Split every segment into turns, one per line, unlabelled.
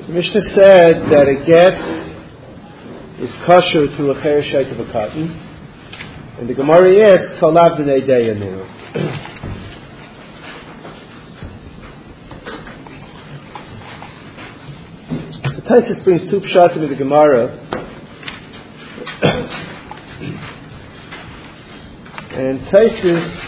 The Mishnah said that a get is kosher to a chereshite of a cotton, and the Gemara asks, "Halav b'nei deyanu." The Taisus brings two pshatim in the Gemara, and Taisus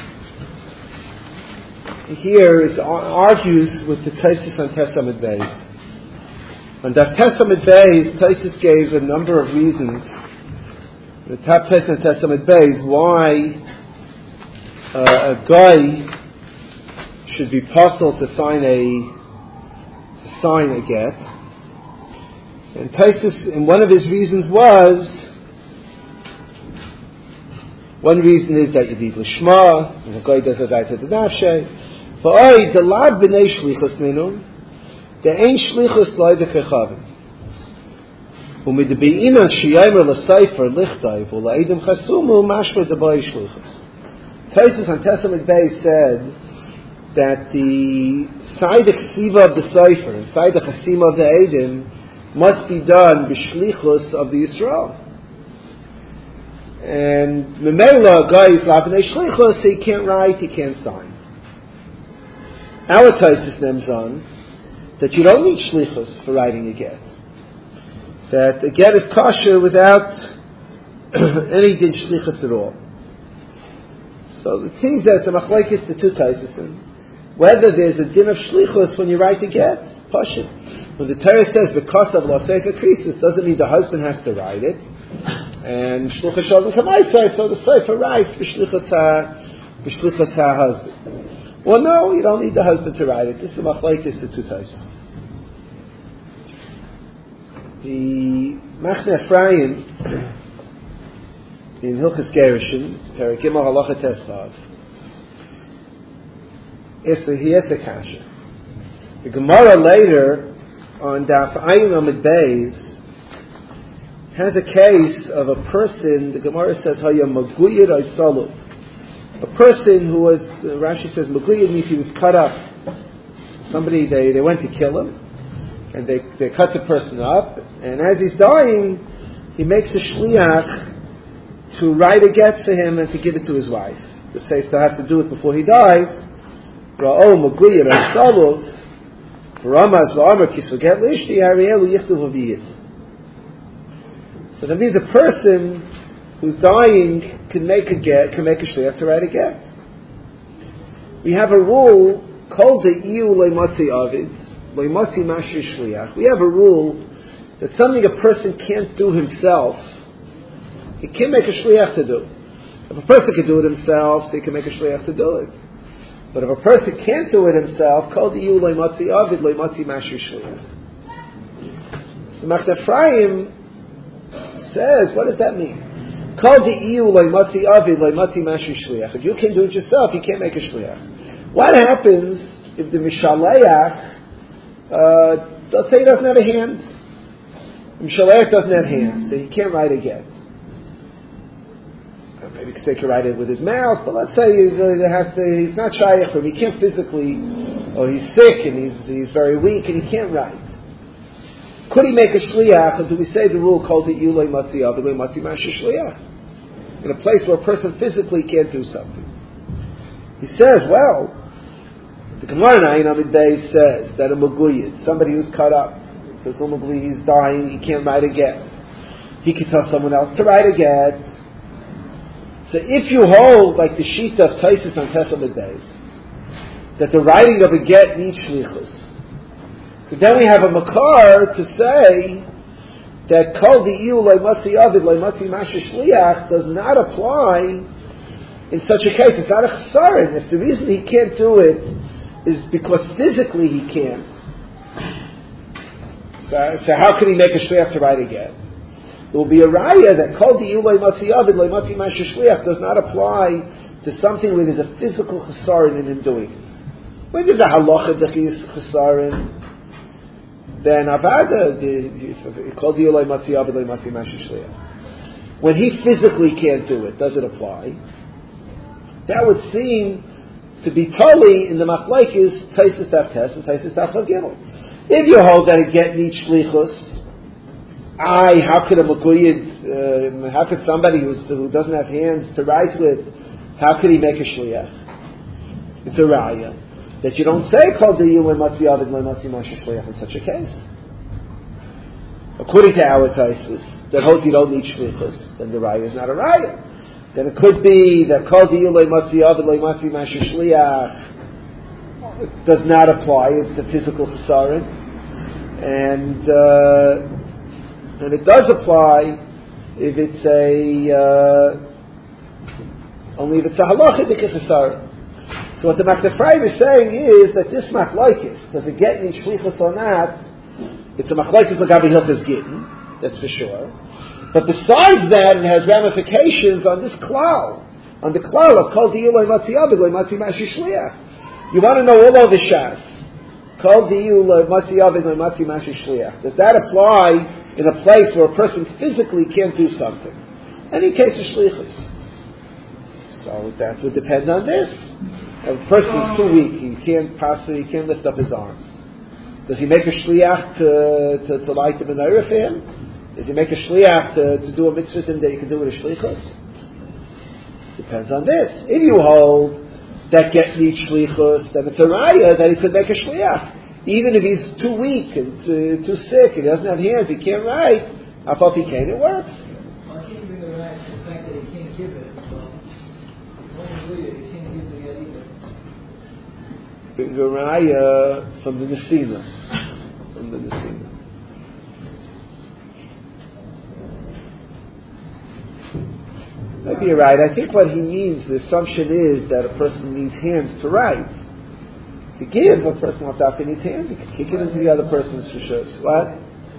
here argues with the Taisus on Tesamid Beis. On Daf Tesamid Beis, Taisus gave a number of reasons. The top Taisus on Tesamid Beis why a guy should be possible to sign a get. And Taisus, and one of his reasons was, one reason is that you need lishma, and the guy does a daita de nafshe. V'oi delad b'nei shlichus minu, de'ein shlichus loy v'kechavim. U'midbe'inan sheyamer l'sayfer lichtay v'la'edim chasumu mashma d'boi shlichus. Taisus on Tesamid Beis said that the side ksiva of the Sefer and side chasima of the Eidim must be done b'shlichus of the Yisrael. And Memela, a guy is labnei shlichus, so he can't write, he can't sign. Our Taisus names on that you don't need shlichus for writing a get. That a get is kosher without any din shlichus at all. So it seems that it's a machlekes the two Taisusim. Whether there's a din of shlichus when you write a get, pashut. When the Torah says because of l'sefer krisus, doesn't mean the husband has to write it. And shlichus shalom kamaisai, so the sefer writes b'shlichus ha-husband. Well, no, you don't need the husband to write it. This is a machlekes the two Taisusim. The Machne Ephraim in Hilchos Gerushin, Perek Gimel Halacha Tesav, he has a kasha. The Gemara later on Daf Ayin Amid Beis has a case of a person. The Gemara says Haya Maguyid Aitzalu. A person who was, Rashi says Maguyid means he was cut up. Somebody they went to kill him, and they cut the person up, and as he's dying, he makes a shliach to write a get for him and to give it to his wife. The says to have to do it before he dies. Ra'o Maguyid Aitzalu. So that means a person who's dying can make a get, can make a shliach to write a get. We have a rule called the iu leimotzi avid, leimotzi mashri shliach. We have a rule that something a person can't do himself, he can't make a shliach to do. If a person can do it himself, so he can make a shliach to do it. But if a person can't do it himself, called the iu leimotzi avid, leimotzi mashri shliach. So Machne Ephraim says, what does that mean? Called the iu leimotzi avid, leimotzi mashri shliach. If you can do it yourself, you can't make a shliach. What happens if the Mishaleach, let's say he doesn't have a hand? The Mishaleach doesn't have hands, so he can't write a get. Maybe he can write it with his mouth, but let's say he's not shaykh for him, he can't physically, or he's sick and he's very weak and he can't write. Could he make a shliach, or do we say the rule called the iu leimotzi avid, leimotzi mashri shliach? In a place where a person physically can't do something. He says, well, the Gemara in Ayin Amid Beis says that a maguyid, somebody who's cut up, presumably he's dying, he can't write a get. He can tell someone else to write a get. So if you hold, like the sheet of Taisus on Tesamid Beis, that the writing of a get needs shlichus, so then we have a makar to say that kol the iu leimotzi avid leimotzi mashri shliach does not apply in such a case. It's not a chesaron. If the reason he can't do it is because physically he can't, so how can he make a shliach to write a get? There will be a raya that kol the iu leimotzi avid leimotzi mashri shliach does not apply to something where there's a physical chesaron in him doing it. When there's a halacha that he is chesaron, then avada kol the iu leimotzi avid leimotzi mashri shliach. When he physically can't do it, does it apply? That would seem to be totally in the machlekes Taisus Daf Tes and Taisus Daf Gimel. If you hold that a get needs shlichus, how could a Makuyid, how could somebody who doesn't have hands to write with, how could he make a shliach? It's a raya that you don't say called the Yulay Matzi Avid Lay Matzi Masha Shliach in such a case. According to our Taisus, that holds you don't need shlichus, then the raya is not a raya. Then it could be that called the Yulay Matzi Avid Lay Matzi Masha Shliach does not apply. It's a physical chesaron, and it does apply if it's only if it's a halachic chesaron. So what the Makdafraim is saying is that this machlokes, does it get any shlichus or not? It's a machlokes l'gabi hilchos gittin, that's for sure. But besides that, it has ramifications on this klal, on the klal of kol di'ulay matzi avid loy matzi mashi shliach. You want to know all over Shas. Kol di'ulay matzi avid loy matzi mashi shliach. Does that apply in a place where a person physically can't do something? Any case of shlichus. So that would depend on this. A person is too weak; he can't lift up his arms. Does he make a shliach to light the menorah for him? Does he make a shliach to do a mitzvah that you can do with a shlichus? Depends on this. If you hold that get needs shlichus, then it's a raya that he could make a shliach, even if he's too weak and too sick and he doesn't have hands, he can't write. I thought he can. It works.
Why can't you bring the raya to the fact that he can't give it?
The raya from the Nesina. Maybe you're right. I think what he means, the assumption is that a person needs hands to write. To give, a person without dafka needs hands. He can kick it into the other person's shishos. What?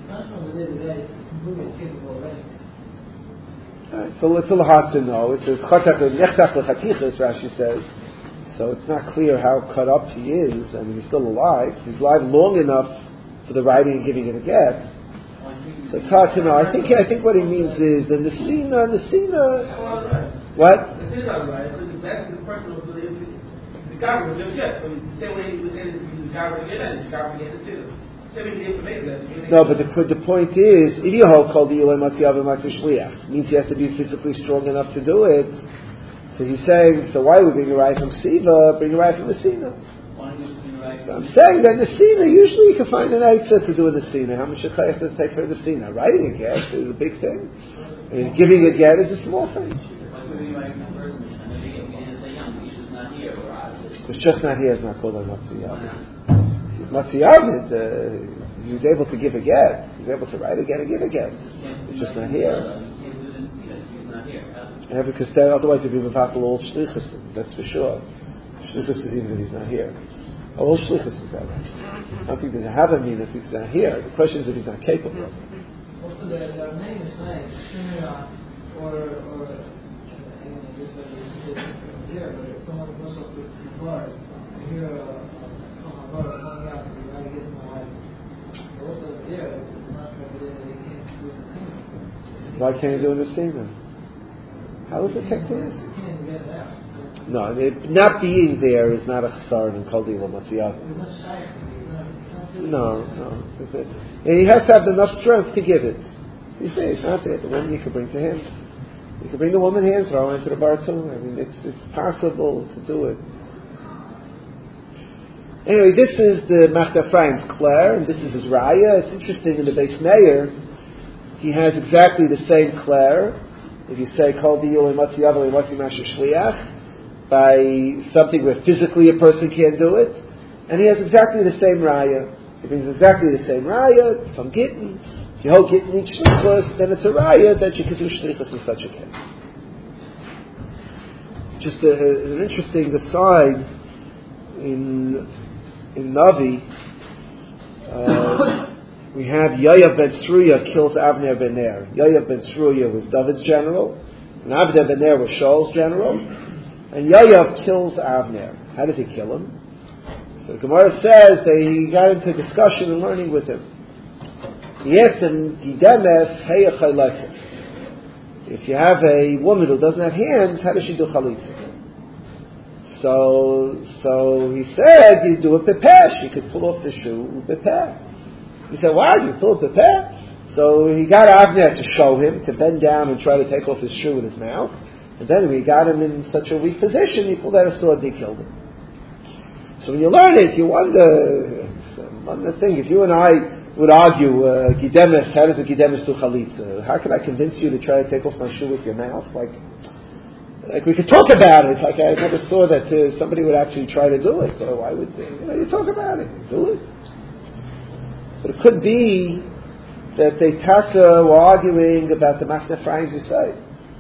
So it's a little hard to know. It's a chotak nechtach lechatichas, Rashi says. So it's not clear how cut up he is. I mean, he's still alive. He's alive long enough for the writing and giving it a get. So it's hard to know. I think what he means is the Nesina. What?
It's not right because exactly the person will believe the government just yet. I mean, the same way he was saying the government again, the government again, the Nesina. No,
but the point is, if you hold called the Yulay Matzi Avid Matzi Shliach, means he has to be physically strong enough to do it. So he's saying, so why would we bring a raya from Siva, bring a raya from Nesina? So I'm saying that Nesina, usually you can find an eitzah to do a Nesina. How much shechayach does it take for a Nesina? Writing a get is a big thing. And giving a get is a small thing. The shech not here is not called a Matzi Avid. He's Matzi Avid, he's able to give a get. He's able to write a get and give a get. He's just not here. Yeah, because otherwise he'd be mevakal all shlichus. That's for sure. Shlichus is even if he's not here. All shlichus is that. I don't think there's a havamina if he's not here. The question is if he's not capable of it.
Also, there are many mistakes, or here, but if someone was supposed to report, you hear a calling out, you gotta get in the life. Also, there, it's not that they can't do the
Why can't he do the Nesina? How is it technically? No, not being there is not a chesar in Kol Di'ulay Matzi Avid. No. And he has to have enough strength to give it. You say it's not there. The woman you can bring to him. You can bring the woman here and throw her into the bar too. I mean, it's possible to do it. Anyway, this is the Makdafraim's Claire, and this is his Raya. It's interesting in the Beis Meir, he has exactly the same Claire. If you say Kol Di'ulay Matzi Avid Loy Matzi Masha Shliach, by something where physically a person can't do it, and he has exactly the same raya. He brings exactly the same raya from Gittin. If you hold Gittin each shlichus, then it's a raya that you can do shlichus in such a case. Just an interesting aside in Navi, we have Yoav ben Tzruya kills Avner ben Ner. Yoav ben Tzruya was David's general, and Avner ben Ner was Shaul's general. And Yoav kills Avner. How does he kill him? So the Gemara says that he got into discussion and learning with him. He asked him, Gidemes heya chalitza. If you have a woman who doesn't have hands, how does she do chalitza? So he said, you do a pepeh. She could pull off the shoe, pepeh. He said, "What? You still prepare?" So he got Avner to show him, to bend down and try to take off his shoe with his mouth. And then when he got him in such a weak position, he pulled out a sword and he killed him. So when you learn it, you wonder, thing, if you and I would argue, Gidemes, how does a Gidemes do Chalitza? How can I convince you to try to take off my shoe with your mouth? Like we could talk about it. Like I never saw that somebody would actually try to do it. So why would you talk about it? Do it. But it could be that they were arguing about the Machne Ephraim's Yisai.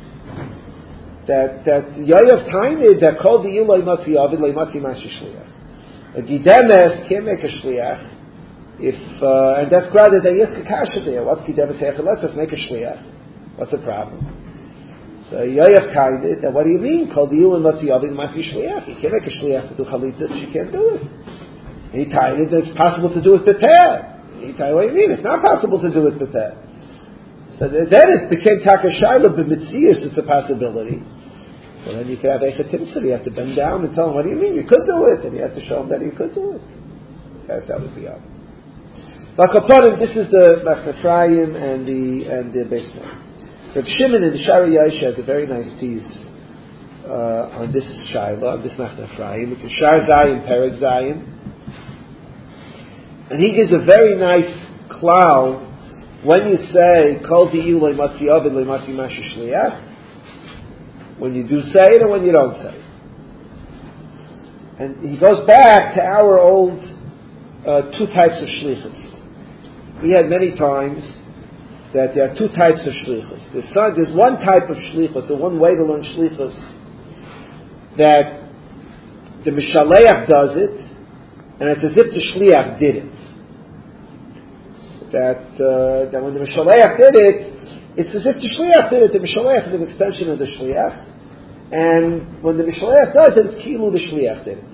That Yoav Tainid, that called the Iloi Matzi Avid, Loi Matzi Mashi Shliach. A Gidemes can't make a Shliach, and that's rather the Yiska Kasha there. What's Gidemes Hechel? Let's just make a Shliach. What's the problem? So Yoav Tainid, that what do you mean? Called the Iloi Matzi Avid, Mashi Shliach. You can't make a Shliach to do Chalitza if she can't do it. He Tainid, that it's possible to do it prepared. What do you mean? It's not possible to do it prepared. So then it became Taka Shaila b'mitzias, it's a possibility. So then you could have Eichet Timtzah, you have to bend down and tell him, what do you mean? You could do it. And you have to show him that you could do it. Okay, that would be out. Bakaponim, this is the Machne Ephraim and the basement. Reb Shimon in Shari Yosha has a very nice piece on this Shaila, on this Machne Ephraim. It's a Shar Zayin, Perek Zayin. And he gives a very nice klal when you say Kol Di'u Le'matzi Ovid Le'matzi Mashi Shliach, when you do say it and when you don't say it. And he goes back to our old two types of shlichus. We had many times that there are two types of shlichus. There's one type of shlichus, or one way to learn shlichus, that the Mishaleach does it, and it's as if the Shliach did it. That when the Mishaleach did it, it's as if the Shliach did it. The Mishaleach is an extension of the Shliach, and when the Mishaleach does it, it's kilu the Shliach did it.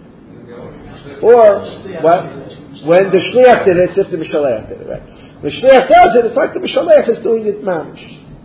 Or when the Shliach did it, it's as if the Mishaleach did it. Right? When the Shliach does it, it's like the Mishaleach is doing it mamish.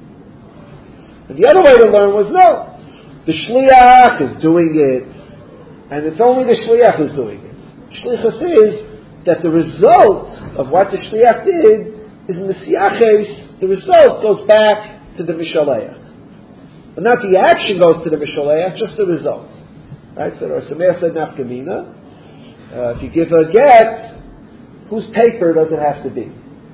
And the other way to learn was no, the Shliach is doing it, and it's only the Shliach who's doing it. Shlichus is that the result of what the Shliach did is in the Siaches, the result goes back to the Mishaleach. But not the action goes to the Mishaleach, just the result. Right? So Rosh Sameach said Nafkamina, if you give a get, whose paper does it have to be?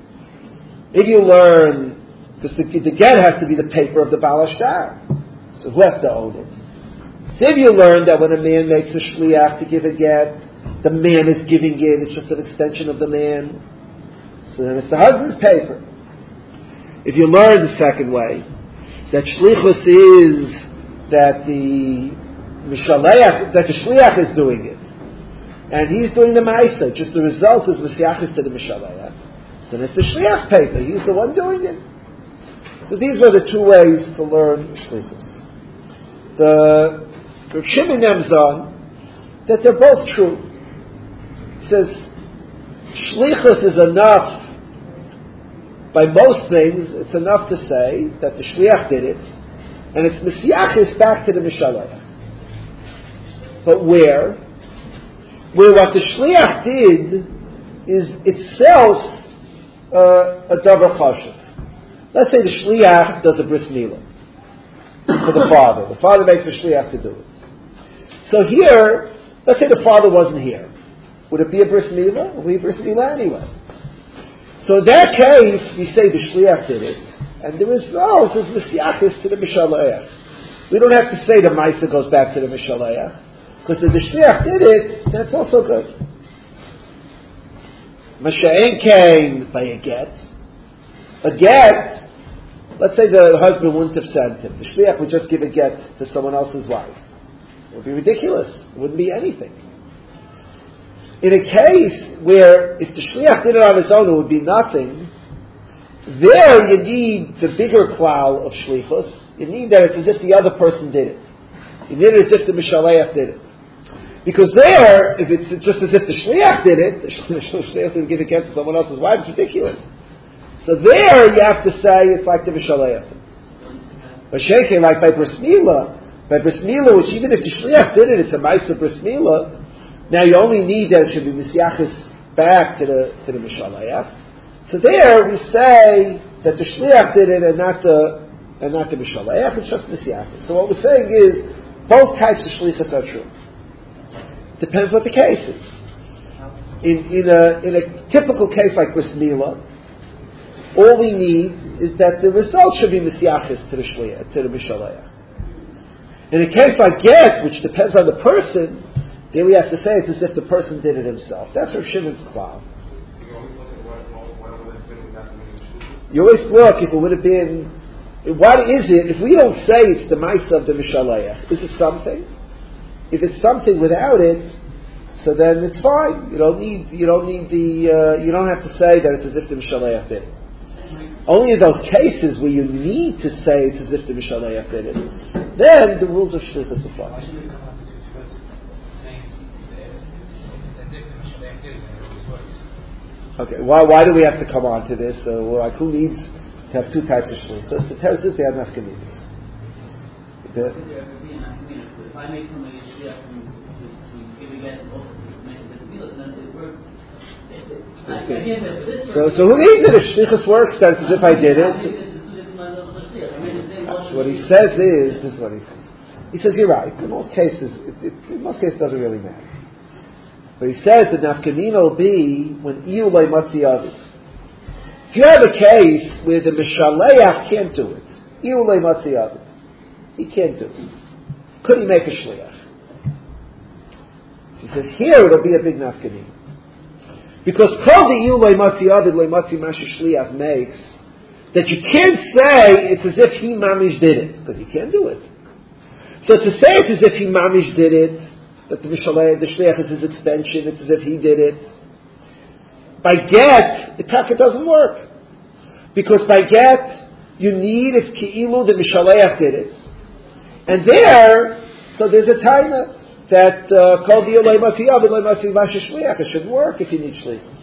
If you learn, because the get has to be the paper of the Baal Hashtar. So who has to own it? So if you learn that when a man makes a Shliach to give a get, the man is giving it, it's just an extension of the man. So then it's the husband's paper. If you learn the second way, that shlichus is that the Mishaleach, that the Shliach is doing it, and he's doing the Ma'isa, just the result is Mesiachis to the Mishaleach, then it's the Shliach paper, he's the one doing it. So these are the two ways to learn shlichus. The Reb Shimon Nemzon, that they're both true. He says, shlichus is enough, by most things, it's enough to say that the Shliach did it, and it's Mesiachis back to the Mishaleach. But where what the Shliach did is itself a davar chashuv. Let's say the Shliach does a bris milah for the father. The father makes the Shliach to do it. So here, let's say the father wasn't here. Would it be a bris milah? It would be a bris milah anyway. So in that case, we say the Shliach did it, and the result is Mesiachis to the Mishaleach. We don't have to say the Maisa goes back to the Mishaleach, because if the Shliach did it, that's also good. Masha'en came by a get. A get, let's say the husband wouldn't have sent him. The Shliach would just give a get to someone else's wife. It would be ridiculous. It wouldn't be anything. In a case where if the Shliach did it on his own, it would be nothing, there you need the bigger klal of Shlichus. You need that it's as if the other person did it. You need it as if the Mishaleach did it. Because there, if it's just as if the Shliach did it, the Shliach didn't give a get to someone else's wife, it's ridiculous. So there you have to say it's like the Mishaleach. But Sheikh, like by Bris Milah, which even if the Shliach did it, it's a Ma'aseh Bris Milah. Now you only need that it should be Mesiachis back to the Mishaleach. So there we say that the shliach did it and not the mishalech. It's just misyachis. So what we're saying is both types of shlichus are true. Depends what the case is. In a typical case like bris milah, all we need is that the result should be misyachis to the shliach, to the mishalech. In a case like get, which depends on the person, then we have to say it's as if the person did it himself. That's Rav Shimon's klal. You always look if it would have been. What is it? If we don't say it's the ma'isa of the mishalech, is it something? If it's something without it, so then it's fine. You don't have to say that it's as if the mishalech did it. Only in those cases where you need to say it's as if the mishalech did it, then the rules of shlichus apply.
Why should it come out to two person saying it's as if the mishalech did it and it always works?
Okay, why do we have to come on to this? Like who needs to have two types of shlichus? The Torah says they have nafkaminas.
If I make somebody a shliach to give a get and also to make a deal, then it works.
So who needs it? If shlichus works, then it's as if I did it. What he says is, this is what he says. He says, you're right. In most cases, it doesn't really matter. But he says that nafkamina will be when iyulei matzi avid. If you have a case where the mishaleach can't do it, iyulei matzi avid, he can't do it. Could he make a shliach? He says here it'll be a big nafkamina. Because kol the iyulei matzi avid le matzi mashu shliach makes that you can't say it's as if he mamish did it, because he can't do it. So to say it's as if he mamish did it, that the shliach is his extension, it's as if he did it. By get, the taka doesn't work. Because by get, you need, it's ki'ilu, the mishalech did it. And there, so there's a taina that kol di'olay matziyav v'loy matziyav shliach. It shouldn't work if you need shlichus.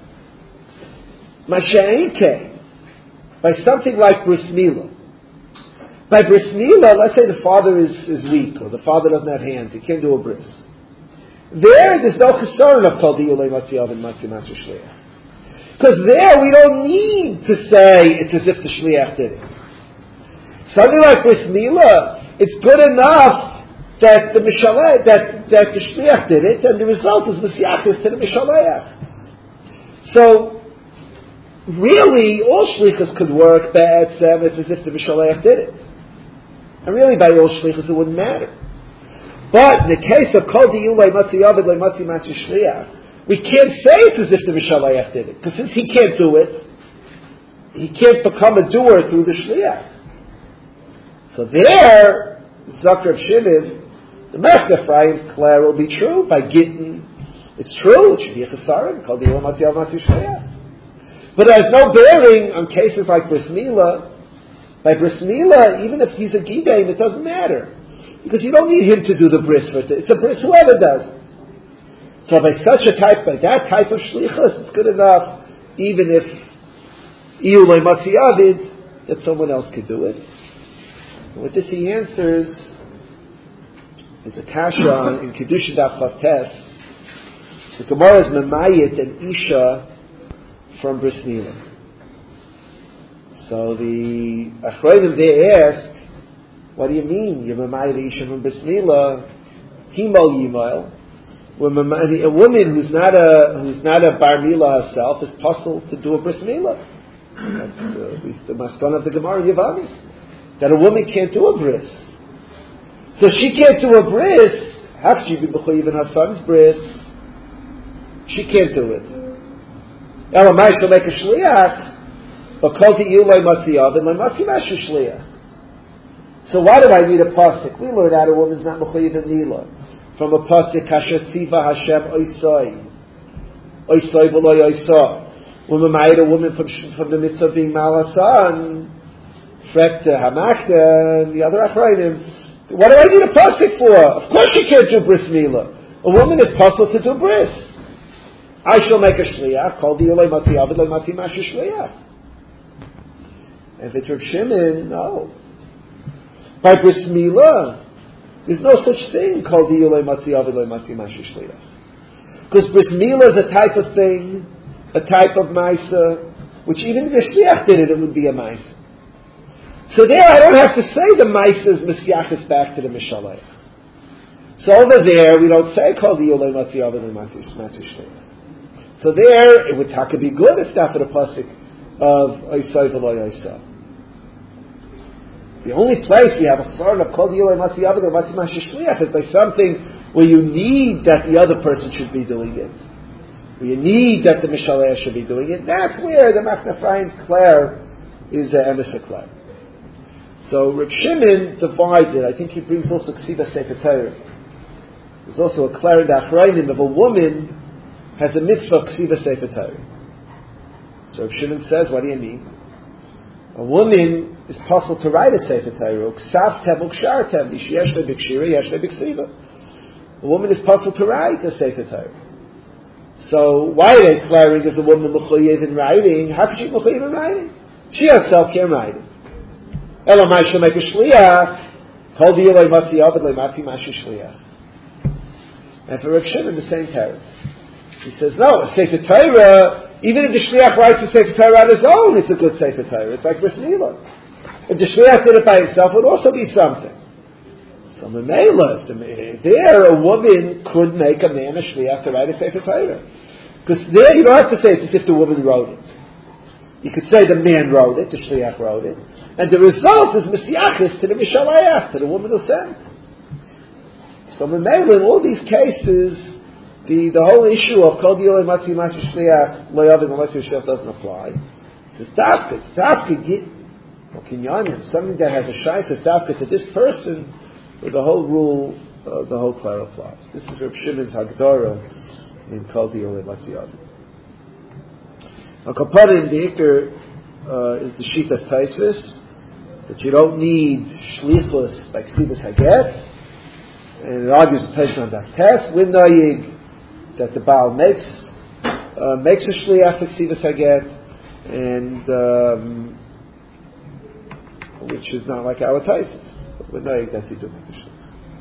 Masha'inke, by something like bris milah. By bris milah, let's say the father is weak, or the father doesn't have hands, he can't do a bris. There's no concern of kol di'olay matziyav and matziyav shliach. Because there we don't need to say it's as if the shliach did it. Something like bris milah, it's good enough that the mishaleh, that the shliach did it, and the result is misyachis to the mishaleh. So really, all shlichus could work ba'etzem, it's as if the mishaleh did it. And really, by all shlichus, it wouldn't matter. But in the case of kol di'ulei matzi yavid le matzi matzi shliach, we can't say it's as if the mishaleh did it, because since he can't do it, he can't become a doer through the shliach. So there, Zakar Shimon, the Mechta Ephraim's Clare will be true by Gittin. It's true, it should be a chesaron, called the Yom Matziyav Matzi Shliach. But it has no bearing on cases like bris milah. By bris milah, even if he's a gidein, it doesn't matter. Because you don't need him to do the bris for it. It's a bris, whoever does it. So by that type of shlichus, it's good enough, even if iyulei matziyavid, that someone else could do it. And with this he answers, it's a kasha in Kedusha Daf Chavtes. The Gemara is memayit and isha from bris milah. So the achronim they ask, what do you mean? You're memayit isha from bris milah? Himal yimal. A woman who's not a bar milah herself is puzzled to do a bris milah. That's at least the maskon of the Gemara Yavamis. That a woman can't do a bris. So she can't do a bris. How could she be b'chuyev in her son's bris? She can't do it. Elamai she'll make a shliach, but kol di'ulei matziyav and matzi mashu shliach. So why do I need a pasuk? We learn out a woman's not b'chuyev in nila from a pasuk kasher tziva Hashem oisoi v'lo oisah. When we made a woman from the mitzvah of being malasan. Frekta, Hamakta, and the other Achrayim. What do I need a pasuk for? Of course she can't do bris milah. A woman is puzzled to do bris. I shall make a shliach, called the Yolei Matzi Avid, like Matzi Mashu shliach. And if it's Rav Shimon, no. By bris milah, there's no such thing called the Yolei Matzi Avid, like Matzi Mashu shliach. Because bris milah is a type of thing, a type of maisa, which even if the shliach did it, it would be a ma'isa. So there I don't have to say the ma'isa is misyachis back to the mishalech. So over there, we don't say kol diyolei matzi avad matzi shliach. So there, it would be good if not for the pasuk of oisai v'lo oisai. The only place we have a sort of kol diyolei matzi avad matzi shliach is by something where you need that the other person should be doing it. Where you need that the mishalech should be doing it. That's where the Machne Ephraim's Claire is emes Claire. So Reb Shimon divides it. I think he brings also Ksiva Sefer Torah. There's also a Claire in the Achrayim of a woman has a mitzvah of Ksiva Sefer Torah. So Reb Shimon says, what do you mean? A woman is possible to write a Sefer Torah. Ksavtem ukshartem. Yesh le b'kshira, yesh le b'ksiva. A woman is possible to write a Sefer Torah. So why are they declaring as a woman mechuyev in writing? How could she mechuyev in writing? She herself can't write it. Elamai shall make a shliach. Kol diyolei matzi avad le'matzi mashi shliach. And for Reb Shimon, the same teretz. He says, no, a Sefer Torah, even if the shliach writes a Sefer Torah on his own, it's a good Sefer Torah. It's like Bris Milah. If the shliach did it by himself, it would also be something. So Memela, there a woman could make a man a shliach to write a Sefer Torah. Because there you don't have to say it's as if the woman wrote it. You could say the man wrote it, the shliach wrote it, and the result is misyachis to the mishalayach, to the woman who sent. So Memela, in all these cases, the whole issue of kol diyolei matzi mashi shliach lo yavim matzi shliach doesn't apply. It's dafka git or kinyanim, something that has a shayis is dafka to this person, where the whole rule, the whole clear applies. This is Reb Shimon's Hagdara in kol diyolei matzi yavim. Now, Kaparim, the Iker is the Shitas Taisis, that you don't need shlichus by Ksivas Haget, and it argues the Taisis on that test. With Noyig, that the Baal makes a shliach at Ksivas Haget, and which is not like our Taisis. But with Noyig, that's he do make a shliach.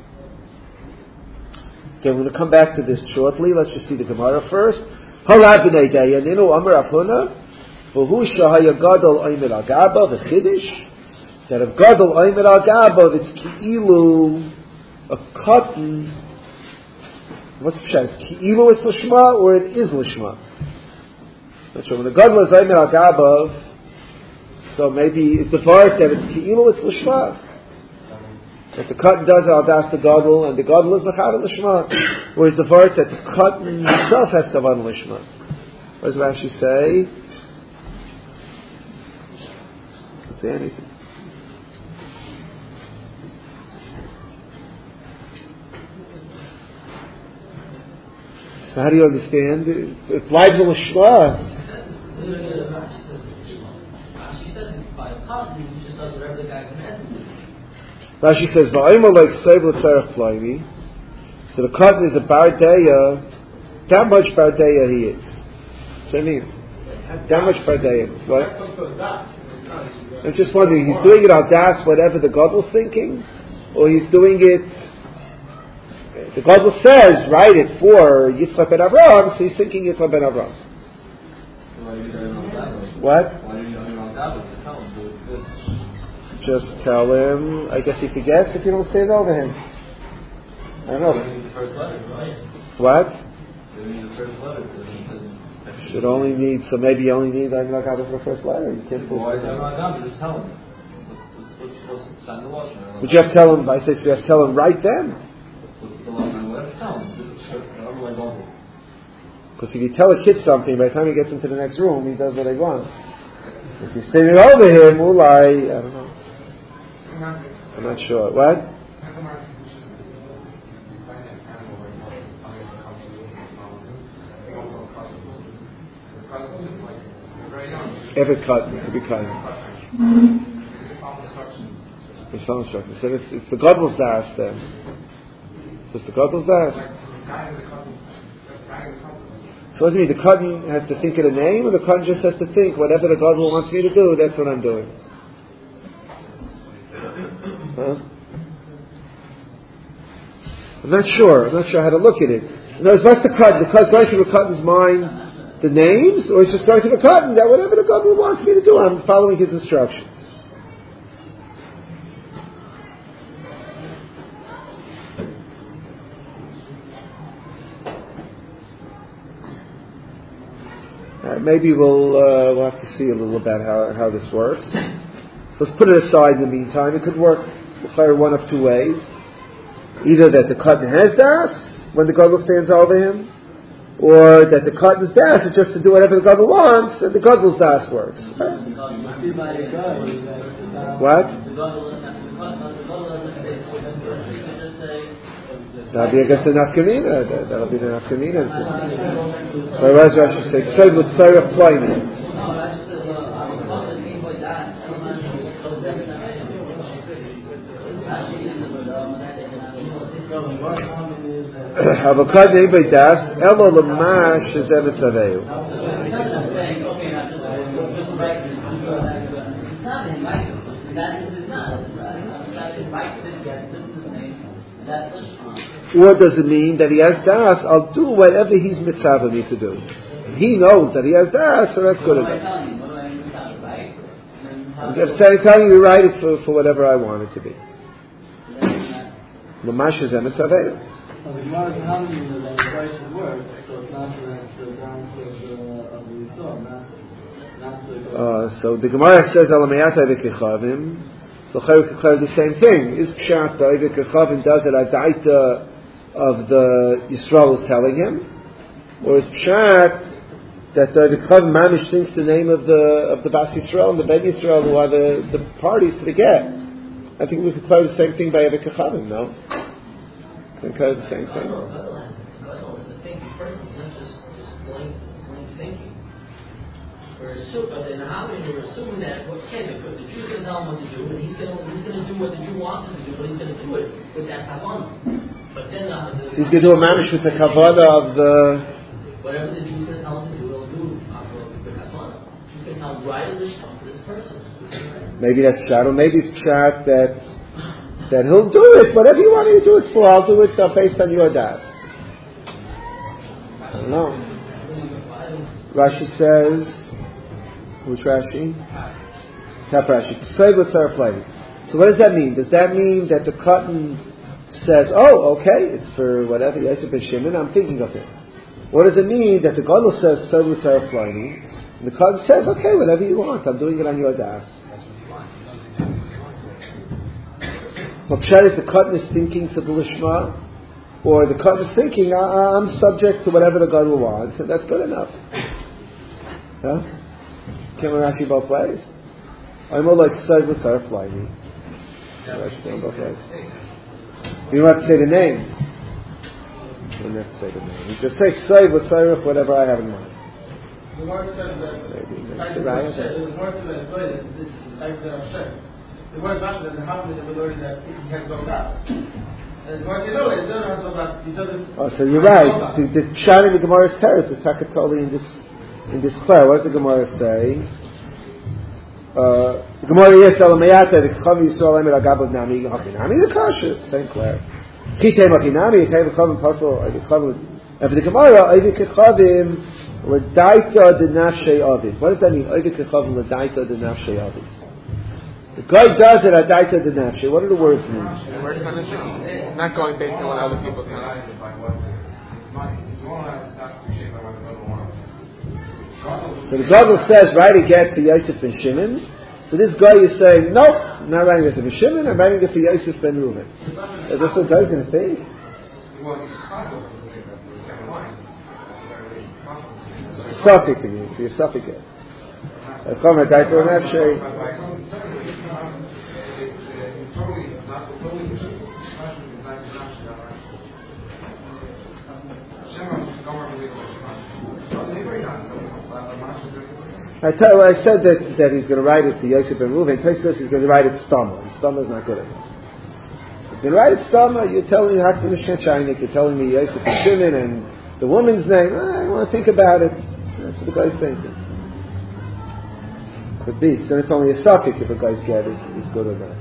Okay, we're going to come back to this shortly. Let's just see the Gemara first. That if gadol oimer al gabav, it's ki'ilu a cotton. What's the pshat? It's ki'ilu it's l'shma or it is l'shma? Not sure. When the gadol is oimer al gabav, so maybe it's the part that it's ki'ilu it's l'shma. That the cotton does al das the gadol, and the gadol is l'chavet l'shma. Whereas the part that the cotton itself has to run l'shma. What does Rashi say? Doesn't say anything. So how do you understand? It lies in l'shma.
She says it's by a cotton, he just does whatever the guy commands.
Rashi says, "Va'ayma like sevel tzarech playmi." So the cotton is a bardeya. That much bardeya he is. So I mean, that much bardeya. What? I'm just wondering, he's doing it al das, whatever the God was thinking, or he's doing it. The God says, write it for Yitzchak ben Avraham, so he's thinking Yitzchak ben Avraham. What? Just tell him. I guess he forgets if you don't say it over him. I don't know. What? Should only need. So maybe you only need I'm not for the first letter. You can't prove it.
Just tell him. Sign the law.
Would you have to tell him? I say, so you have to tell him right then. Because if you tell a kid something, by the time he gets into the next room, he does what he wants. If you stay over him, I don't know. I'm not sure. What? Every cut could be kind. There's some instructions. So it's the Godless Das then. It's the Godless Das. So what does it mean? The Cotton has to think of the name, or the Cotton just has to think, whatever the God wants me to do, that's what I'm doing? Huh? I'm not sure how to look at it. In other words, what's the Cotton? The Cotton's going through the Cotton's mind. the names, or he's just going to the cotton that whatever the Gadol wants me to do, I'm following his instructions. Maybe we'll have to see a little about how this works. So let's put it aside in the meantime. It could work one of two ways. Either that the cotton has das when the Gadol stands over him, or that the cotton's das is just to do whatever the Gadol wants, and the Gadol's das works. What? That'll be, I guess, the nafkamina. That'll be the nafkamina. Why does Rashi say, "Ksed l'tzarech ploini"? Avokad neibay das elo l'mash shezevet tzaveu. What does it mean that he has das? I'll do whatever he's mitzvah me to do. He knows that he has das, so that's good enough. I'm telling you, write it for whatever I want it to be. Mamash is mitzvah. So the Gemara says Alamayata v'kechavim. So Chayyim the same thing. Is Pshat the Oivik Kechavim does it at Daita of the Yisrael is telling him? Or is Pshat that the Oivik Kechavim Mamish thinks the name of the Bas Yisrael and the Ben Yisrael who are the parties to the get? I think we could play the same thing by Oivik Kechavim, no? I think the same thing.
Gadol is a thinking person, not just plain thinking. But in Halloween, we're assuming that the Jew's going to tell him what to do, and he's going to do what the Jew wants him to do, but he's going to do it with that kavanah. But then so
he's going to do a manish with the kavanah of the.
Whatever the Jew's going to tell him to do, he'll do with the kavanah. He's going to tell him right of this person.
Maybe that's pshat, or maybe it's pshat that he'll do it. Whatever you want me to do it for, I'll do it based on your das. I don't know. Rashi says. Which Rashi? Tap Rashi. So what does that mean? Does that mean that the cotton says, "Oh, okay, it's for whatever Yosef and Shimon"? I'm thinking of it. What does it mean that the Gadol says, "So and the cotton says, "Okay, whatever you want, I'm doing it on your das." But if the cotton is thinking for the lishma, or the cotton is thinking, "I'm subject to whatever the Gadol wants," and that's good enough. Huh? Can we Rashi both ways? I'm more like Side with our flying. Rashi both ways. You don't have to say the name. You don't have to say the name. You just say Side with Sarah, whatever I have in mind.
The Gemara says that the Gemara says that the word Rashi doesn't have the majority that he has no doubt. And the Gemara says no, it doesn't have no doubt. He doesn't.
Oh, so you're right. The shot in the Gemara's teretz is takatoli in this clear. What does the Gemara say? The Gemara yes alamayata the Chavi Yisrael emer agabod nami hachinami the kasha same clear. Chitei machinami yitei v'chavim pasol v'chavim. And for the Gemara oivik kechavim l'daita denafshei avid. What does that mean? Oivik kechavim l'daita denafshei avid. The guy does it l'daita denafshei. What do the words mean?
The words kind of tricky. Not going based on what other people think.
So the Gadol says, write a get for Yosef ben Shimon. So this guy is saying, nope, I'm not writing Yosef ben Shimon, I'm writing it for Yosef ben Reuven. Is this what the guy's going to think? Suffolk again, for your Suffolk get. I said that he's going to write it to Yosef ben Reuven. Tosfos says he's going to write it Stama. Stama is not good enough. He's going to write it Stama. You're telling me Hakman Shechainik. You're telling me Yosef ben Shimon and the woman's name. I want to think about it. That's what the guy's thinking. Could be. So it's only a suffix if a guy's get is good or not.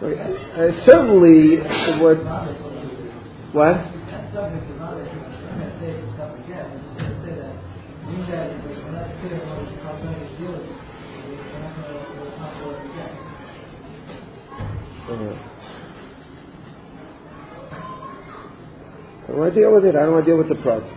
Certainly, the word. What?
That subject is not that you're going to say this stuff again. It's just going to say that you guys, we're not clear how going to deal with it. We're not going to talk about it again.
I don't want to deal with it. I don't want to deal with the project.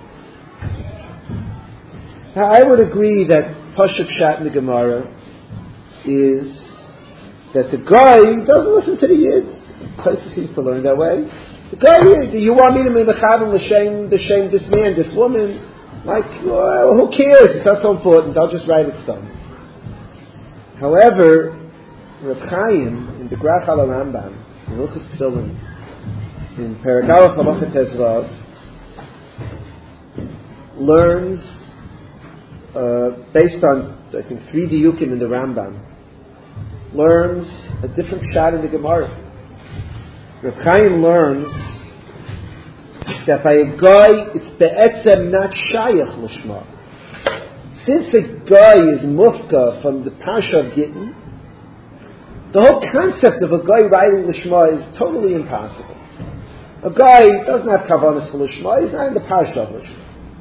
I would agree that Pashup Shat in the Gemara is that the guy doesn't listen to the Yids. Tosfos seems to learn that way. The guy, you want me to be mechavan l'shem this man, this woman? Like, well, who cares? It's not so important. I'll just write it down. However, Rav Chaim in the Grach al Rambam in Hilchos Tefillin in Perek Aleph Halacha Tezvav learns based on I think 3 diyukim in the Rambam, learns a different shot in the Gemara. Rav Chaim learns that by a guy it's be'etzem not shayach l'shma. Since a guy is mufka from the Parsha of Gittin, the whole concept of a guy writing l'shma is totally impossible. A guy doesn't have kavanas for l'shma, he's not in the Parsha of l'shma.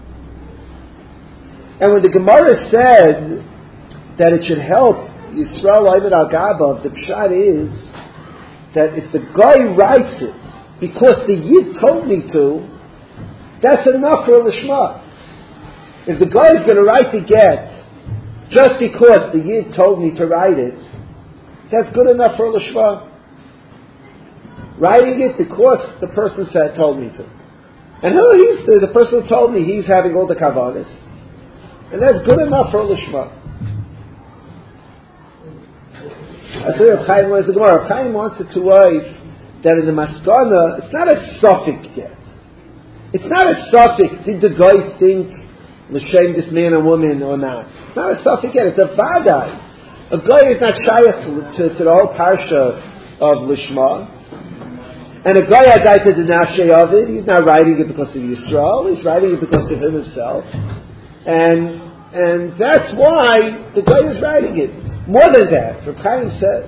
And when the Gemara said that it should help Yisrael Oimed al Gabav, the pshat is that if the guy writes it because the Yid told me to, that's enough for a lishma. If the guy is going to write the get just because the Yid told me to write it, that's good enough for a lishma. Writing it because the person said told me to, and the person who told me he's having all the kavanas, and that's good enough for a lishma. That's what Rav Chaim was the Gemara. Rav Chaim wants it to wife that in the Maskana, it's not a suffix yet. It's not a suffix. Did the guy think l'shem this man or woman or not? It's not a suffix yet. It's a vadai. A guy is not shayach to the whole parsha of lishma. And a guy has to the nafshe of it. He's not writing it because of Yisrael. He's writing it because of him himself. And that's why the guy is writing it. More than that, Rav Chaim says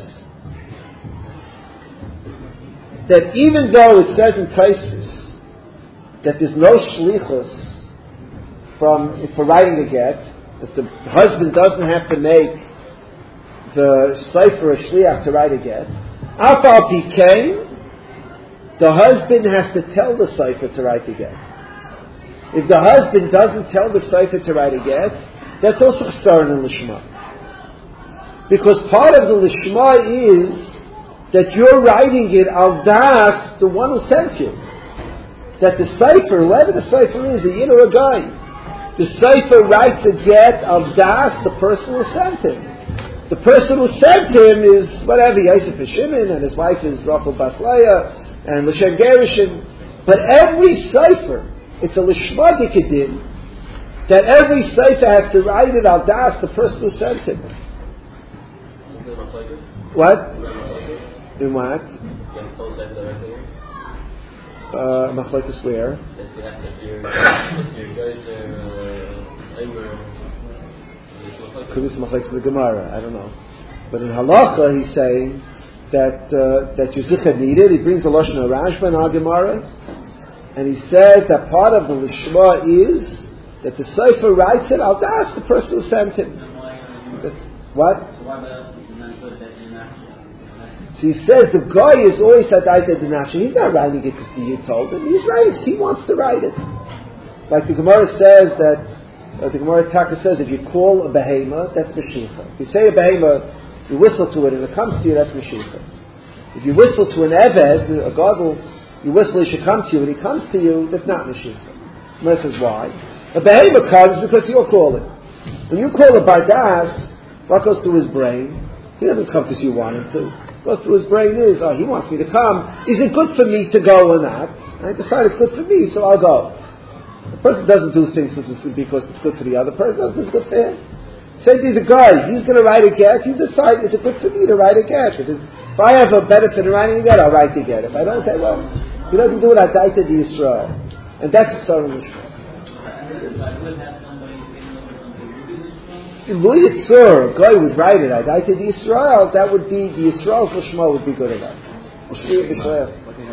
that even though it says in Tosfos that there's no shlichus for writing a get, that the husband doesn't have to make the sefer a shliach to write a get, afal pikein, the husband has to tell the sefer to write the get. If the husband doesn't tell the sefer to write a get, that's also chsaron in lishma. Because part of the lishma is that you're writing it al das, the one who sent you. That the sefer, whoever the sefer is, a yid or a guy, the sefer writes a get al das, the person who sent him. The person who sent him is whatever, Yosef Shimon, and his wife is Rachel Bas Leah, and L'Shem Gerushin. But every sefer, it's a lishma dikadin, that every sefer has to write it al das, the person who sent him. What? In what? Machlokes where? Could be some machlokes in the Gemara. I don't know. But in halacha, he's saying that your zichad needed. He brings the lashon of Rashba in our Gemara, and he says that part of the lishma is that the sefer writes it. I'll ask the person who sent him. That's what? So he says the guy is always at Aita Dinasha. He's not writing it because the Yid told him. He's writing it. He wants to write it. Like the Gemara says that, the Gemara Taka says, if you call a behema, that's Mashiach. If you say a behema, you whistle to it and it comes to you, that's Mashiach. If you whistle to an Eved, a gadol, you whistle, he should come to you, and he comes to you, that's not Mashiach. Gemara says why? A behema comes because you'll call it. When you call a bardas, what goes through his brain? He doesn't come because you want him to. Goes through his brain is, he wants me to come. Is it good for me to go or not? And I decide it's good for me, so I'll go. The person doesn't do things because it's good for the other person. It's good for him. Same thing, the guy, he's going to write a get. He decides, is it good for me to write a get? If I have a benefit in writing a get, I'll write the get. If I don't, say, well, he doesn't do it at Daita di Yisrael. And that's the Sarah Mishra. If Lo Yitzur, a guy would write it, I'd to the Yisrael, that would be, the Yisrael's Lishma would be good enough. Shliach b'shliach.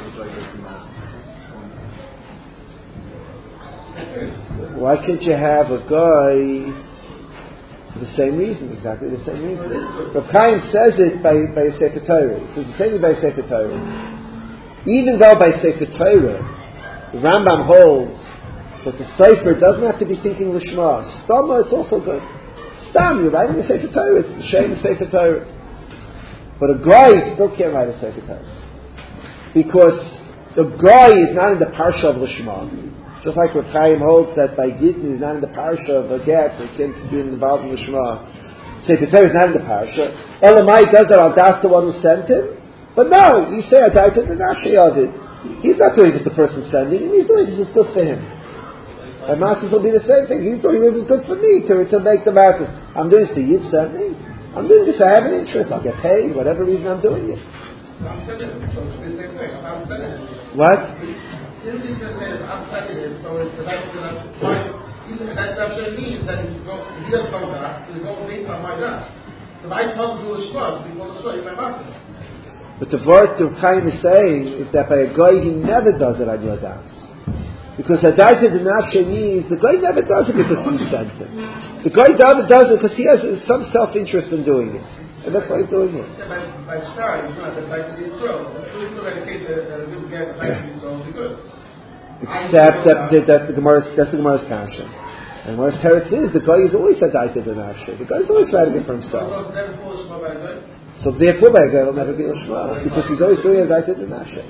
Why can't you have a guy for the same reason, exactly the same reason? Rav Chaim says it by a Sefer Torah. He says the same thing by a Sefer Torah. Even though by Sefer Torah, the Rambam holds that the Sefer doesn't have to be thinking Lishma. Stama, it's also good. Stam, you're writing a Sefer Torah, it's the shame of Sefer Torah. But a guy still can't write a Sefer Torah. Because the guy is not in the Parsha of Lishma. Just like Rav Chaim holds that by Gittin he's not in the Parsha of a get, so he can't be involved in Lishma. Sefer Torah is not in the Parsha. Elamai does that, I'll das the one who sent him. But no, you say Adaita the Nashi of it. He's not doing this the person sending him, he's doing this is good for him. My masters will be the same thing. He's doing this is good for me to make the masters. I'm doing this to you, send me. I'm doing this, I have an interest, I'll get paid, whatever reason I'm doing it.
I'm sending it, so it's the same thing. I'm sending it.
What?
Since he's just saying I'm sending it, so it's the fact that that should mean that he doesn't go that, he's going based on my das. So if I tell him to do a shmuz, before the shmuz, you're my master.
But the word Rav Chaim is saying is that by a guy he never does it on your das. Because Adaita the Nafshe means the guy never does it because you sent him. The guy does it because he has some self-interest in doing it. And that's why he's doing it.
By star, he's not the Baita the Yisrael. It's not the case that a good guy, the Baita the Yisrael will be good.
Except that's the Gemara's kasha. And Gemara's teretz is the guy is always Adaita the Nafshe. The guy is always writing it for himself.
So it's never full Shema by a guy?
So therefore by a guy will never be Lishma. Because he's always doing Adaita the Nafshe.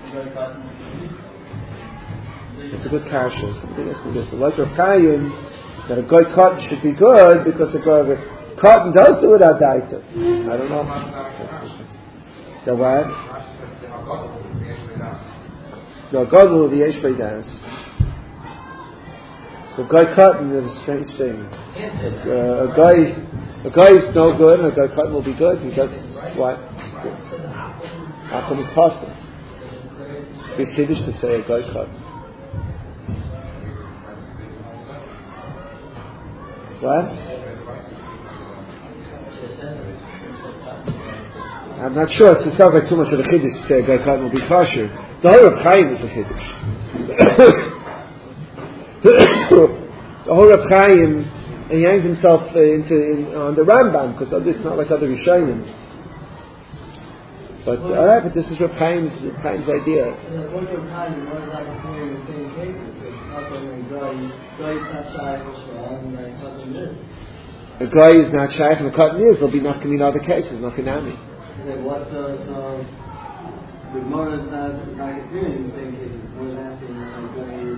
It's a good kasha. Something else we do. So like Rav Chaim, that a guy cotton should be good because a guy cotton does do it Adaita. I don't know. So what? No, God will be Yesh Beidas. So guy cotton is a strange thing. A guy is no good, and a guy cotton will be good. He does what? Akum is possible. Big kiddush to say a guy cotton. What? I'm not sure. It sounds like too much of a chiddush to say a guy cotton will be kosher. The whole Rav Chaim is a chiddush. The whole Rav Chaim he hangs himself on the Rambam because it's not like other Rishonim. But alright, but this is Rav Chaim's idea. A guy is not shy from the cotton is, there'll be nothing in other cases, nothing nami.
What does the Gemara's Nagatin think was happening?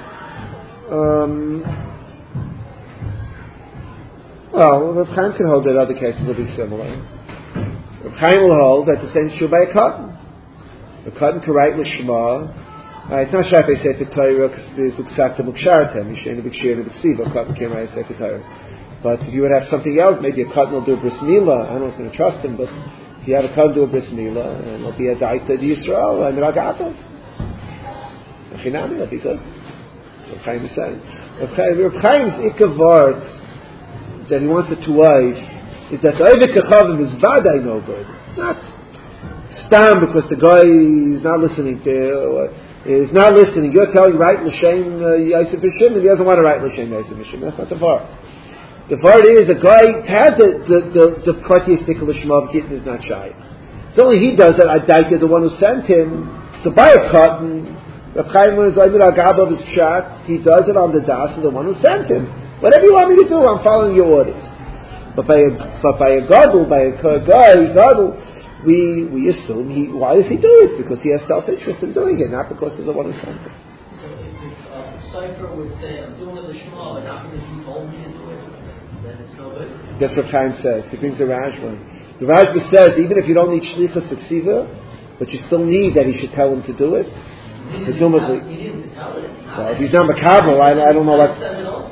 Well, Rav Chaim can hold that other cases will be similar. Rav Chaim will hold that the same is true by a cotton. The cotton can write Lishma. It's not shy if they say for Torah because there's Uksakta Mukshartem, Yishena B'Kshir and B'Ksiva, a cotton can't write a Sefer Torah. But if you would have something else, maybe a cotton will do a bris milah. I don't know if I'm going to trust him, but if you have a cotton do a bris milah, and it'll be a daita di Yisrael and ragata. Chinami, that'll be good. Rav Chaim is saying. Rav Chaim's ikavart that he wants it to wife is that the Oivik Kachavim is vaday no good. Not stam because the guy is not listening to. Is not listening. You're telling right L'Shem Yosef B'Shim, and he doesn't want to write L'Shem Yosef B'Shim. That's not the vart. The vart is a guy had the Pratyistik L'Shma Gittin is not shy. It's only he does that. Adaita, the one who sent him. So by a cotton, Rav Chaim was Oivik Agab of his pshat. He does it on the das of the one who sent him. Whatever you want me to do, I'm following your orders. But by a gadol, by a guy gadol, we assume why does he do it? Because he has self-interest in doing it, not because of the one who sent him.
So if Cypher would say, I'm doing it Lishma, but not because he told me to do it, then it's no good?
That's what Chaim says. He brings the Rashba. The Rashba says, even if you don't need Shlichus Ksiva, but you still need that he should tell him to do it, presumably.
He didn't tell him.
Well, if he's not Makabel, I don't know what.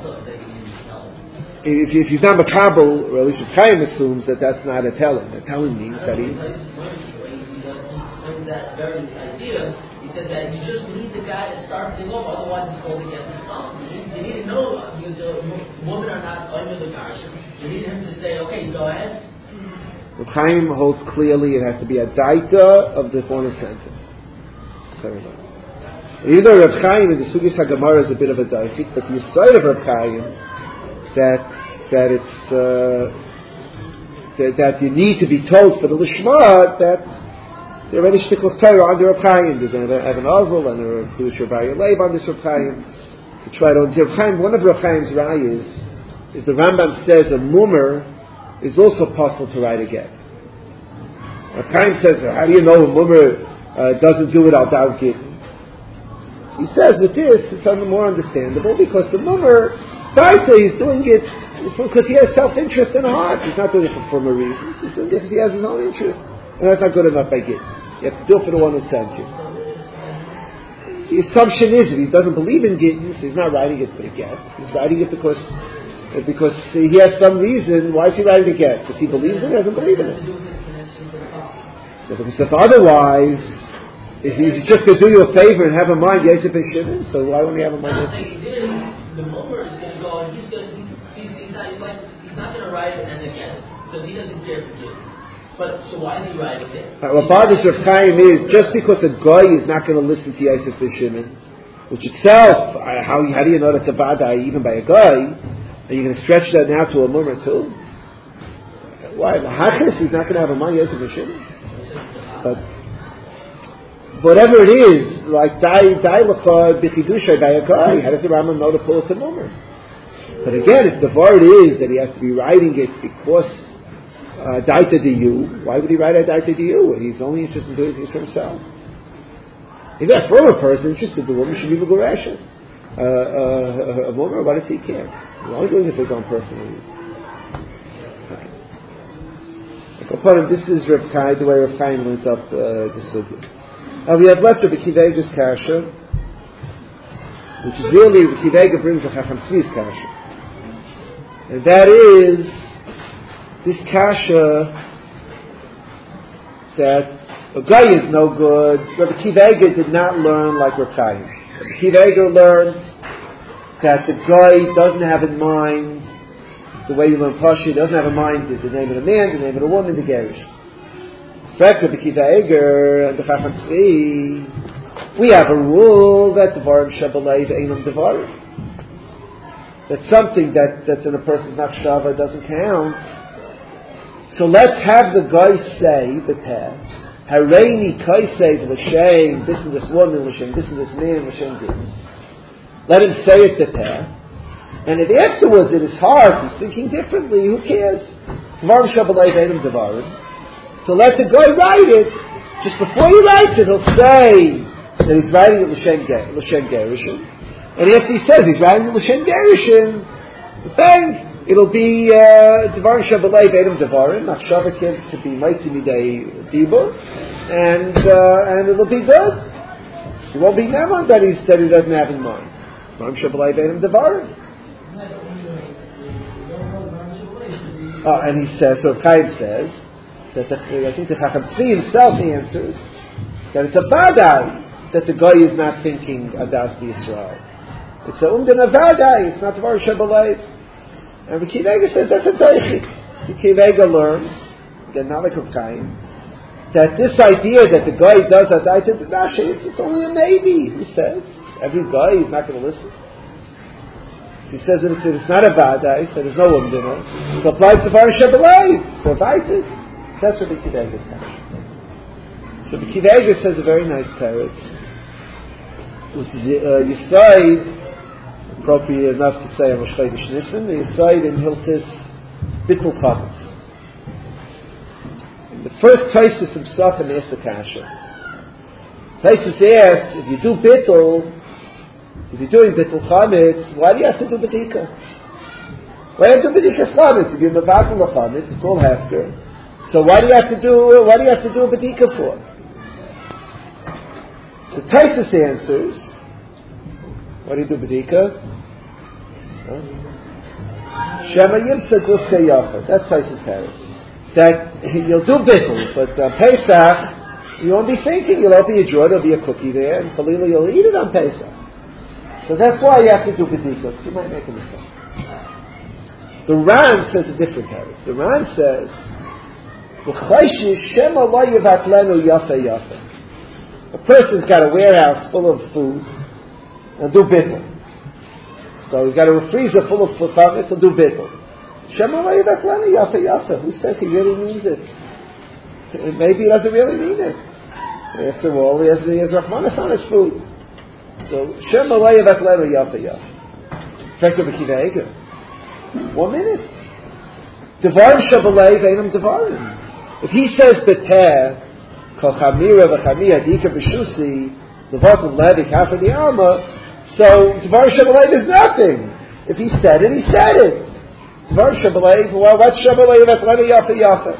If he's not Makabel, or at least Chaim assumes that that's not a telling. A telling means that he.
He that very idea. He said that you just need the guy to start things off, otherwise it's going to get stuck. You need to know because women are not under the gosh. You need him to say, okay, go ahead.
Reb Chaim holds clearly it has to be a daita of the former sentence. Either Reb Chaim in the Sugis HaGemara is a bit of a daifik, but the side of Reb Chaim that you need to be told for the lishma that there are many shtickles Torah under Reb Chaim. There's an Evan Ozel and a Chudash Rabbi Leib on this Reb Chaim to try to Reb Chaim. One of Reb Chaim's rayas is the Rambam says a mummer is also possible to write a get. Reb Chaim says, how do you know a mummer doesn't do it al das git? He says with this it's more understandable because the mummer he's doing it because he has self-interest in heart. He's not doing it for a reason. He's doing it because he has his own interest. And that's not good enough by git. You have to do it for the one who sent you. The assumption is that he doesn't believe in git, so he's not writing it for the get. He's writing it because he has some reason. Why is he writing the get? Because he believes in it or doesn't believe in it? Because if otherwise, if he's just going to do you a favor and have in mind Yosef and Shimon, so why won't he have in mind Yosef?
The mover is going to go, he's not going to write it and again, because he doesn't care for you. But, so why is he writing it?
What bothers Reb Chaim is, just because a guy is not going to listen to Yosef and Shimon, which itself, how do you know that's a vadai even by a guy, are you going to stretch that now to a mummer too? Why? He's not going to have in mind Yosef and Shimon. But whatever it is, like dai lecha b'chidushay by a guy, how does the Rambam know to pull it to mummer? But again, if the word is that he has to be writing it because daita diyu, why would he write a daita diyu? He's only interested in doing things for himself. If that former person interested, the woman should be megurashes. A mummer, why does he care? He's only doing it for his own personal reason. This is Reb Chaim, the way Reb Chaim went up the sugya. We have left Reb Akiva Eiger's kasha, which is really Reb Akiva Eiger brings a Chacham Tzvi's kasha, and that is this kasha that a guy is no good. Reb Akiva Eiger did not learn like Reb Chaim. Reb Akiva Eiger learned that the guy doesn't have in mind the way you learn Pashi, doesn't have in mind the name of the man, the name of the woman, the gerish. Reb Akiva Eiger and the Chacham Tzvi, we have a rule that Devarim Shabalayv Einam Devarim. That something that's in a person's Machshava doesn't count. So let's have the guy say the past. Hareini Kaisei L'Shem, this and this woman L'Shem, this and this man L'Shem this. Let him say it the past. And if afterwards in his heart he's thinking differently, who cares? Devarim Shabalayv Einam Devarim. So let the guy write it. Just before he writes it, he'll say that he's writing it L'Shem Gerushin. And if he says he's writing it L'Shem Gerushin, bang, it'll be Devarim Shabalayv Einam Devarim, Machshava to be Mighty Midei Dibur, and it'll be good. It won't be never that he doesn't have in mind. Devarim Shabalayv Einam Devarim. And he says, so Chaim says, that I think the Chacham Tzvi himself answers that it's a vadai that the guy is not thinking Adas Yisrael. It's a umdana vadai. It's not Devarim Shabalayv. And Reb Akiva Eiger says that's a daichik. Reb Akiva Eiger learns, again not like Reb Chaim, that this idea that the guy does Adai to the Dasha, it's only a maybe. He says every guy is not going to listen. He says that it's not a vadai, so there's no umdana. So applies to Devarim Shabalayv. So invited. That's what Reb Akiva Eiger's kasha. So Reb Akiva Eiger says a very nice parrot, which is Yisrael, appropriate enough to say on Rosh Chodesh Nisan, the Yisrael in Hilchis Bittul Chametz. The first Taisus himself in the kasha. Taisus asks, if you do Bittul, if you're doing Bittul Chametz, why do you have to do Bedika? Why do you have to do Bedika Chametz? If you're Mevatel Chametz, it's all hefker. So why do you have to do a Bedika for? So Taisus answers, what do you do Bedika? Shema Yimtza Guska Yafa. That's Taisus Paris. That you'll do Bittul, but Pesach, you won't be thinking, you'll open your drawer, there'll be a cookie there, and Chalila you'll eat it on Pesach. So that's why you have to do Bedika, because you might make a mistake. The Ran says a different Paris. The Ran says, A person's got a warehouse full of food, and do bittul. So he's got a freezer full of food, he'll do bittul. Who says he really means it? Maybe he doesn't really mean it. After all, he has Rahmanas on his food. So, Shem Alaya Vatlenu Yafa Yafa. Effective Akiva Eger. 1 minute. Devarim Shabalei Veinam Devarim. If he says Beteh, Kol Chamira V'Chamia Dika B'Shusi, Devarim Levi Kafa Di'alma, so Devarim Shabalei is nothing. If he said it, he said it. Devarim Shabalei, what's Shabalei Vatlenu Yafa Yafa?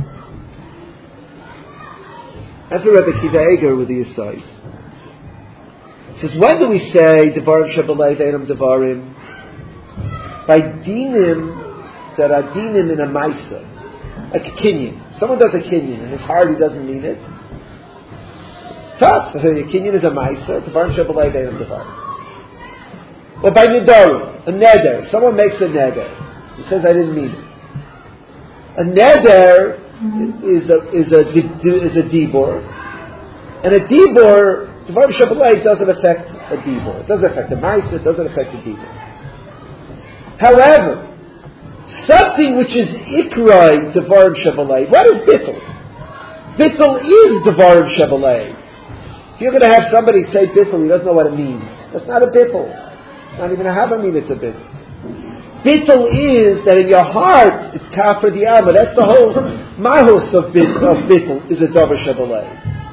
After Rebbe Akiva Eger with the aside. Says, when do we say Devarim Shabalei Veinam Devarim? By dinim that are dinim in a maisa, like a kinyan. Someone does a kinyan, and his heart he doesn't mean it. Tough. A kinyan is a maisa. Devarim Shabalei Veinam Devarim. Or by nedarim, a neder. Someone makes a neder. He says, I didn't mean it. A neder is a dibur, and a dibur, Devarim Shabalei doesn't affect a dibur. It doesn't affect a maisa. It doesn't affect a dibur. However, something which is ikrai Devarim Shabalei. What is bittul? Bittul is Devarim Shabalei. If you're going to have somebody say bittul, he doesn't know what it means. That's not a bittul. It's not even a havamim. It's a bittul. Bittul is that in your heart it's kafir di'ama. That's the whole mahus of bittul is a Devarim Shabalei.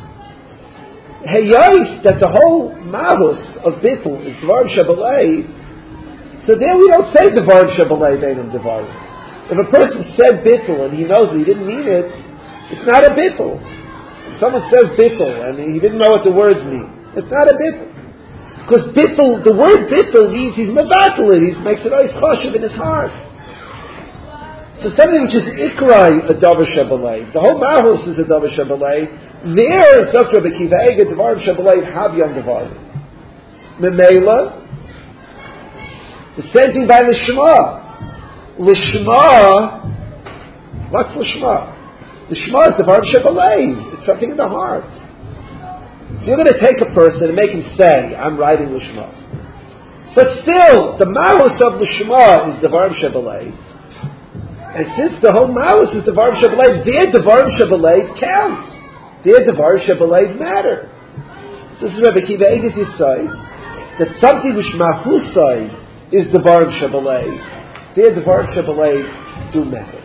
Heyais, that the whole mahus of bittul is Devarim Shabalei. So there we don't say Devarim Shabalei Veinam Devarim. If a person said bittul and he knows that he didn't mean it, it's not a bittul. If someone says bittul and he didn't know what the words mean, it's not a bittul. Because bittul, the word bittul means he's mevatel it, he makes it always choshev in his heart. So something which is ikrai a Devarim Shabalei. The whole mahus is a Devarim Shabalei. There is Dr. Rebbe Akiva Eger, Devarim Shabalei Habyan Devarim. Memela, the same thing by Lishma. Lishma, what's Lishma? Lishma is Devarim Shabalei. It's something in the heart. So you're going to take a person and make him say, I'm writing Lishma. But still, the mahus of Lishma is Devarim Shabalei. And since the whole mahus is Devarim Shabalei, their Devarim Shabalei counts. Their Devarim Shabalei matter. This is Rebbe Akiva Eger's insight, that something which mahusai is Devarim Shabalei, their Devarim Shabalei do matter.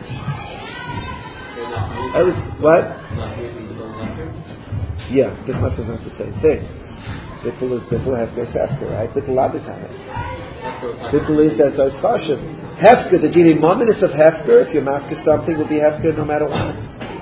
What? Yeah, Bittul is not the same thing. Bittul is Bittul Hefker Hefker, right? Bittul Abitanes. Bittul is that so Chashiv. Hefker, the genie mominus of Hefker, if you mafka something, will be Hefker no matter what.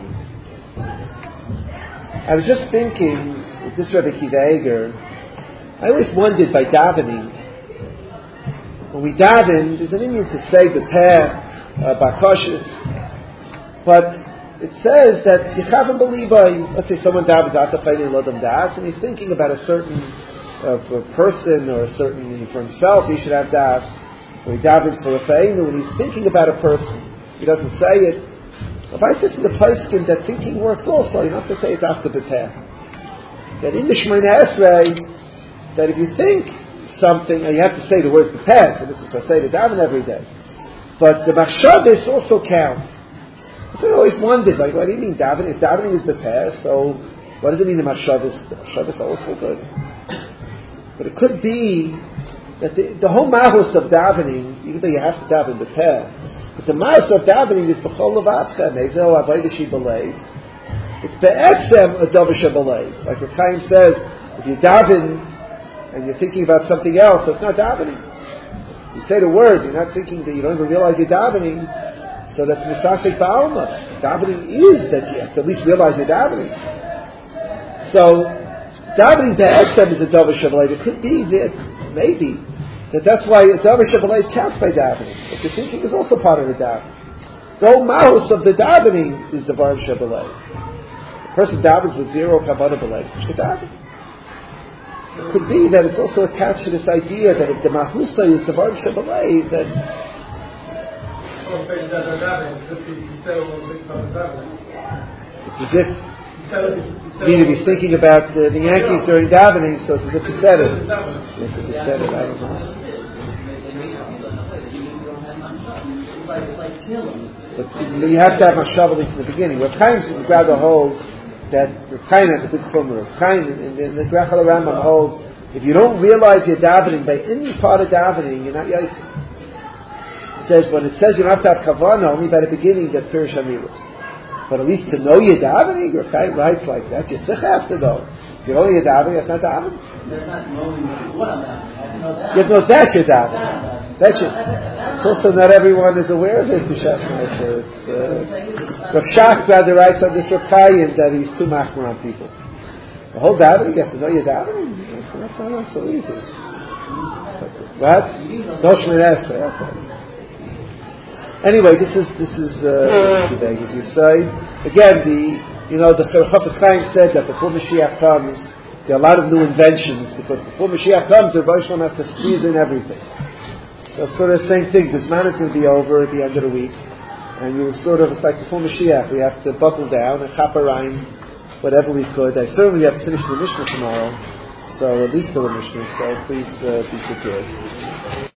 I was just thinking, with this Rebbe Akiva Eger, I always wondered by davening, when we daven, there's an Indian to say B'peh, B'koshes, but it says that Yechavim B'libay, let's say someone davens Atafayni Lodam Das, and he's thinking about a certain a person or a certain, for himself, he should have Das, or he davens for a Feinu, and he's thinking about a person, he doesn't say it. If I listen to Paiskin, that thinking works also, you don't have to say it's after B'peh. That in the Shemoneh Esrei, that if you think something, and you have to say the words B'peh, so this is what I say to daven every day. But the Machshavos also counts. I always wondered, like, what do you mean davening? If davening is B'peh, so what does it mean the Machshavos? The Machshavos are also good. But it could be that the whole mahus of davening, even though you have to daven B'peh, but the mahus of davening is B'chol Levatchem, Ezeho Avodah Shibalev. It's Be'etzem a Devarim Shabalei. Like Rav Chaim says, if you daven and you're thinking about something else, it's not davening. You say the words, you're not thinking that you don't even realize you're davening, so that's Misasek Ba'alma. Davening is that you have to at least realize you're davening. So, davening Be'etzem is a Devarim Shabalei. It could be that, maybe, that's why a Devarim Shabalei counts by davening. But the thinking is also part of the davening. The whole mahus of the davening is the Devarim Shabalei. Person davens with zero kavanah b'lev. It could be that it's also attached to this idea that if the mahusa is the Devarim Shabalei, then As if he's thinking about the Yankees during davening, so it's as if he said it. If he said it, I don't know. But you have to have mashava at least in the beginning. Rav Chaim rather holds that Rav Chaim has a big chumrah. Rav Chaim in the Grachal Rambam holds if you don't realize you're davening by any part of davening, you're not yaitz. He says when it says you don't have to have kavanah only by the beginning, that's Pirish Amiros. But at least to know you're davening, Rav Chaim writes like that. You still have to know. If you know you're davening, that's not davening.
That's not knowing what I'm davening. I have to know that.
You have to know that you're davening. That's it. It's also not everyone is aware of it. Rav Shach rather writes on this Rav Chaim that he's too machmir on people. The whole davening, you have to know you're davening. That's not so easy. What? No Shemini Esrei. Anyway, this is today, as you say. Again, the Chafetz Chaim said that before Mashiach comes, there are a lot of new inventions because before Mashiach comes, the Rebbe Shalom has to squeeze in everything. So sort of the same thing. This man is going to be over at the end of the week, and it's like before Mashiach, we have to buckle down and chaparayim, whatever we could. I certainly have to finish the Mishnah tomorrow, so at least the Mishnah. So please be prepared.